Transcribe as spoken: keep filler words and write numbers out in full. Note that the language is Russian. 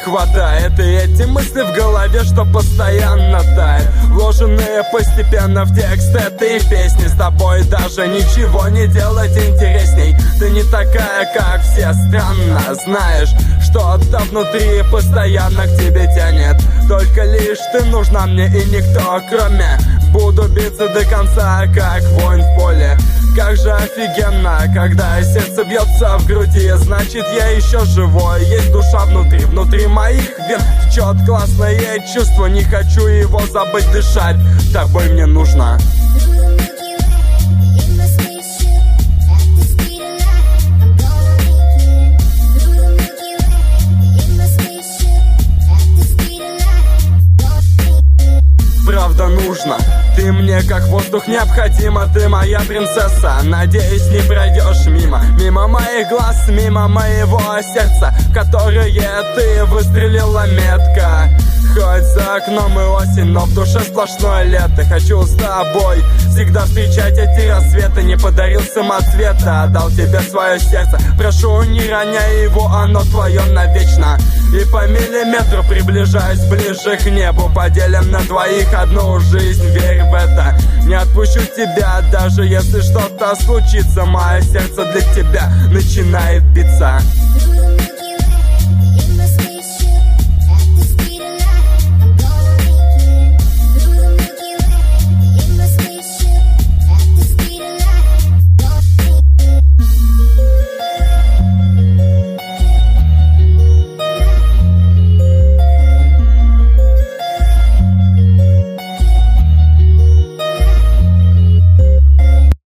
хватает. И эти мысли в голове, что постоянно тают, вложенные постепенно в текст этой песни. С тобой даже ничего не делать интересней. Ты не такая, как все, странно. Знаешь, что-то внутри постоянно к тебе тянет. Только лишь ты нужна мне и никто кроме. Буду биться до конца, как воин в поле. Как же офигенно, когда сердце бьется в груди. Значит, я еще живой, есть душа внутри. Внутри моих вен течет классное чувство. Не хочу его забыть дышать, тобой мне нужно. Правда нужно. Ты мне как воздух необходима, ты моя принцесса. Надеюсь, не пройдешь мимо. Мимо моих глаз, мимо моего сердца, в которое ты выстрелила метко. Хоть за окном и осень, но в душе сплошное лето. Хочу с тобой всегда встречать эти рассветы. Не подарил самоцвета, отдал тебе свое сердце. Прошу, не роняй его, оно твое навечно. И по миллиметру приближаюсь ближе к небу. Поделим на двоих одну жизнь, верь в это. Не отпущу тебя, даже если что-то случится. Мое сердце для тебя начинает биться.